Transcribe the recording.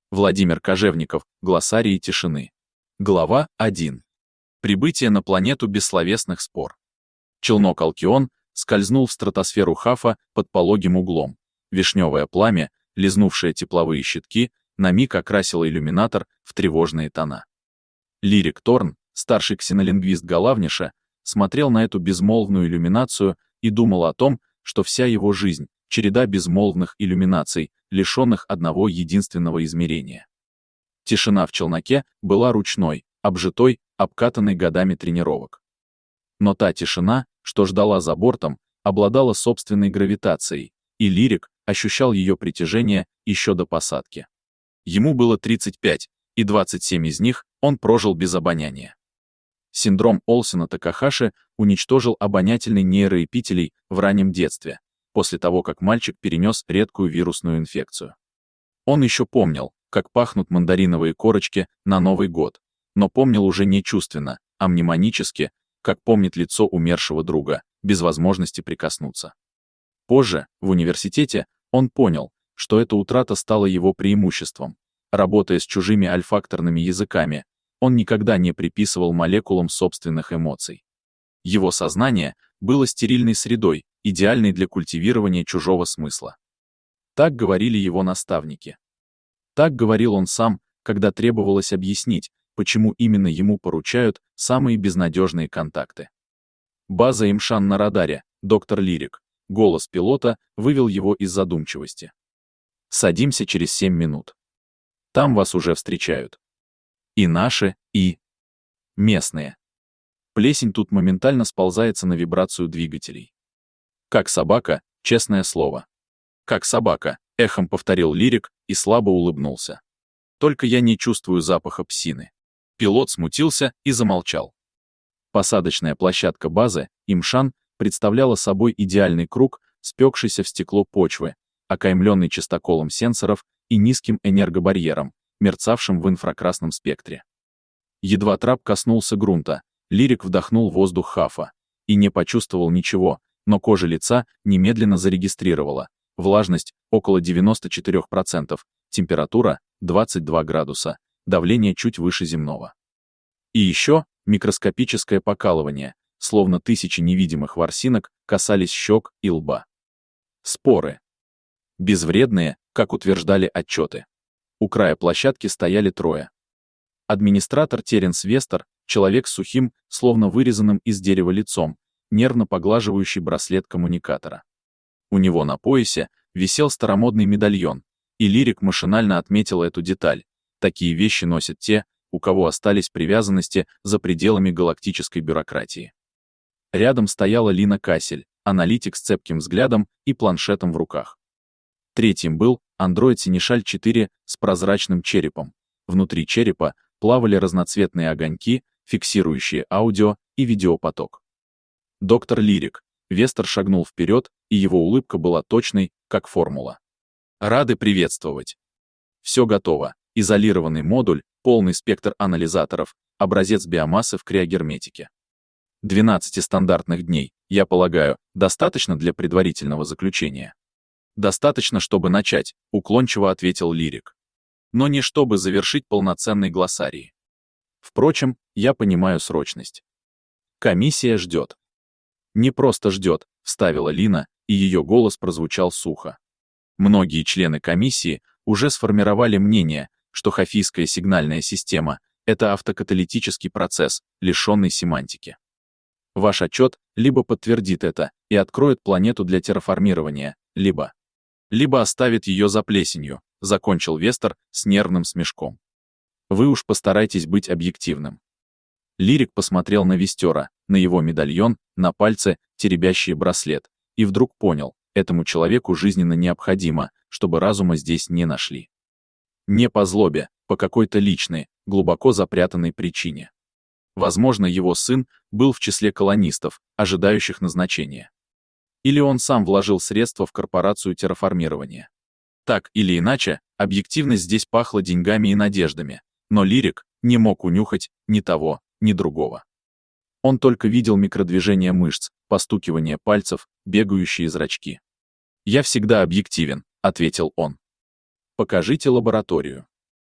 Владимир Кожевников, Глоссарий тишины. Глава 1. Прибытие на планету бессловесных спор. Челнок Алкион скользнул в стратосферу Хафа под пологим углом. Вишневое пламя, лизнувшее тепловые щитки, на миг окрасило иллюминатор в тревожные тона. Лирик Торн, старший ксенолингвист Галавниша, смотрел на эту безмолвную иллюминацию и думал о том, что вся его жизнь — череда безмолвных иллюминаций, лишенных одного единственного измерения. Тишина в челноке была ручной, обжитой, обкатанной годами тренировок. Но та тишина, что ждала за бортом, обладала собственной гравитацией, и Лирик ощущал ее притяжение еще до посадки. Ему было 35, и 27 из них он прожил без обоняния. Синдром Олсена-Такахаши уничтожил обонятельный нейроэпителий в раннем детстве, после того, как мальчик перенес редкую вирусную инфекцию. Он еще помнил, как пахнут мандариновые корочки на Новый год, но помнил уже не чувственно, а мнемонически, как помнит лицо умершего друга, без возможности прикоснуться. Позже, в университете, он понял, что эта утрата стала его преимуществом. Работая с чужими альфакторными языками, он никогда не приписывал молекулам собственных эмоций. Его сознание было стерильной средой, идеальной для культивирования чужого смысла. Так говорили его наставники. Так говорил он сам, когда требовалось объяснить, почему именно ему поручают самые безнадежные контакты. База Имшан на радаре, доктор Лирик. Голос пилота вывел его из задумчивости. Садимся через 7 минут. Там вас уже встречают. И наши, и местные. Плесень тут моментально сползается на вибрацию двигателей. Как собака, честное слово. Как собака, эхом повторил Лирик и слабо улыбнулся. Только я не чувствую запаха псины. Пилот смутился и замолчал. Посадочная площадка базы, Имшан, представляла собой идеальный круг, спекшийся в стекло почвы, окаймленный частоколом сенсоров и низким энергобарьером, мерцавшим в инфракрасном спектре. Едва трап коснулся грунта, Лирик вдохнул воздух Хафа и не почувствовал ничего, но кожа лица немедленно зарегистрировала. Влажность около 94%, температура 22 градуса, давление чуть выше земного. И еще микроскопическое покалывание, словно тысячи невидимых ворсинок касались щек и лба. Споры. Безвредные, как утверждали отчеты. У края площадки стояли трое. Администратор Теренс Вестер, человек с сухим, словно вырезанным из дерева лицом, нервно поглаживающий браслет коммуникатора. У него на поясе висел старомодный медальон, и Лирик машинально отметил эту деталь. Такие вещи носят те, у кого остались привязанности за пределами галактической бюрократии. Рядом стояла Лина Кассель, аналитик с цепким взглядом и планшетом в руках. Третьим был андроид Синишаль-4 с прозрачным черепом. Внутри черепа плавали разноцветные огоньки, фиксирующие аудио и видеопоток. Доктор Лирик. Вестер шагнул вперед, и его улыбка была точной, как формула. Рады приветствовать. Все готово. Изолированный модуль, полный спектр анализаторов, образец биомассы в криогерметике. 12 стандартных дней, я полагаю, достаточно для предварительного заключения. Достаточно, чтобы начать, уклончиво ответил Лирик. Но не чтобы завершить полноценный глоссарий. Впрочем, я понимаю срочность. Комиссия ждет. Не просто ждет, вставила Лина, и ее голос прозвучал сухо. Многие члены комиссии уже сформировали мнение, что хафийская сигнальная система — это автокаталитический процесс, лишенный семантики. Ваш отчет либо подтвердит это и откроет планету для терраформирования, либо оставит ее за плесенью, закончил Вестер с нервным смешком. Вы уж постарайтесь быть объективным. Лирик посмотрел на Вестера, на его медальон, на пальцы, теребящие браслет, и вдруг понял, этому человеку жизненно необходимо, чтобы разума здесь не нашли. Не по злобе, по какой-то личной, глубоко запрятанной причине. Возможно, его сын был в числе колонистов, ожидающих назначения. Или он сам вложил средства в корпорацию терраформирования. Так или иначе, объективность здесь пахла деньгами и надеждами, но Лирик не мог унюхать ни того, ни другого. Он только видел микродвижения мышц, постукивание пальцев, бегающие зрачки. «Я всегда объективен», — ответил он. «Покажите лабораторию».